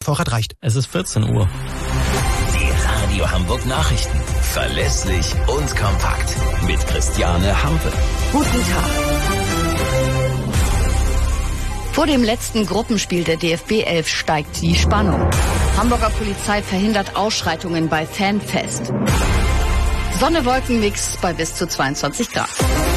Vorrat reicht. Es ist 14 Uhr. Die Radio Hamburg Nachrichten. Verlässlich und kompakt. Mit Christiane Hampe. Guten Tag. Vor dem letzten Gruppenspiel der DFB 11 steigt die Spannung. Hamburger Polizei verhindert Ausschreitungen bei Fanfest. Sonne-Wolken-Mix bei bis zu 22 Grad.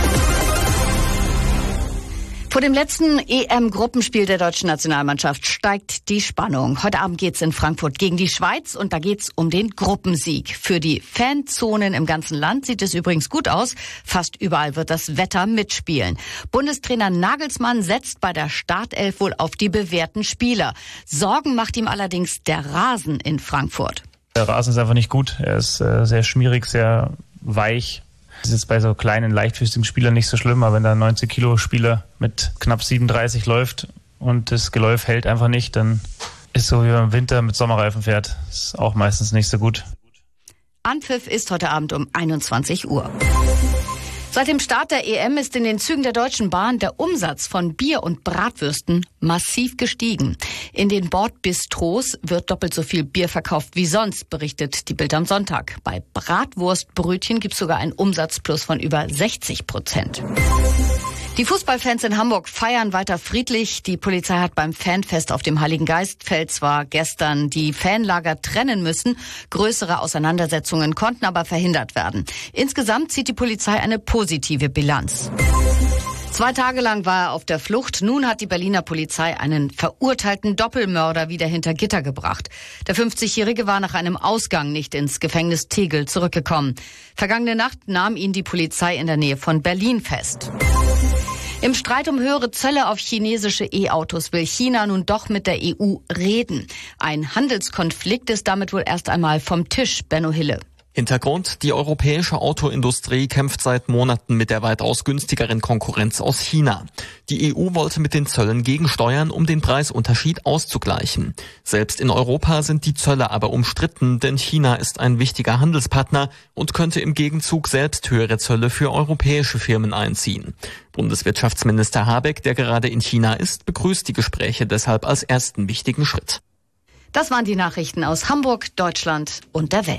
Vor dem letzten EM-Gruppenspiel der deutschen Nationalmannschaft steigt die Spannung. Heute Abend geht's in Frankfurt gegen die Schweiz und da geht's um den Gruppensieg. Für die Fanzonen im ganzen Land sieht es übrigens gut aus. Fast überall wird das Wetter mitspielen. Bundestrainer Nagelsmann setzt bei der Startelf wohl auf die bewährten Spieler. Sorgen macht ihm allerdings der Rasen in Frankfurt. Der Rasen ist einfach nicht gut. Er ist sehr schmierig, sehr weich. Das ist jetzt bei so kleinen, leichtfüßigen Spielern nicht so schlimm, aber wenn da ein 90-Kilo-Spieler mit knapp 37 läuft und das Geläuf hält einfach nicht, dann ist so wie man im Winter mit Sommerreifen fährt. Das ist auch meistens nicht so gut. Anpfiff ist heute Abend um 21 Uhr. Seit dem Start der EM ist in den Zügen der Deutschen Bahn der Umsatz von Bier und Bratwürsten massiv gestiegen. In den Bordbistros wird doppelt so viel Bier verkauft wie sonst, berichtet die Bild am Sonntag. Bei Bratwurstbrötchen gibt es sogar einen Umsatzplus von über 60%. Die Fußballfans in Hamburg feiern weiter friedlich. Die Polizei hat beim Fanfest auf dem Heiligengeistfeld zwar gestern die Fanlager trennen müssen, größere Auseinandersetzungen konnten aber verhindert werden. Insgesamt zieht die Polizei eine positive Bilanz. 2 Tage lang war er auf der Flucht. Nun hat die Berliner Polizei einen verurteilten Doppelmörder wieder hinter Gitter gebracht. Der 50-Jährige war nach einem Ausgang nicht ins Gefängnis Tegel zurückgekommen. Vergangene Nacht nahm ihn die Polizei in der Nähe von Berlin fest. Im Streit um höhere Zölle auf chinesische E-Autos will China nun doch mit der EU reden. Ein Handelskonflikt ist damit wohl erst einmal vom Tisch, Benno Hille. Hintergrund: Die europäische Autoindustrie kämpft seit Monaten mit der weitaus günstigeren Konkurrenz aus China. Die EU wollte mit den Zöllen gegensteuern, um den Preisunterschied auszugleichen. Selbst in Europa sind die Zölle aber umstritten, denn China ist ein wichtiger Handelspartner und könnte im Gegenzug selbst höhere Zölle für europäische Firmen einziehen. Bundeswirtschaftsminister Habeck, der gerade in China ist, begrüßt die Gespräche deshalb als ersten wichtigen Schritt. Das waren die Nachrichten aus Hamburg, Deutschland und der Welt.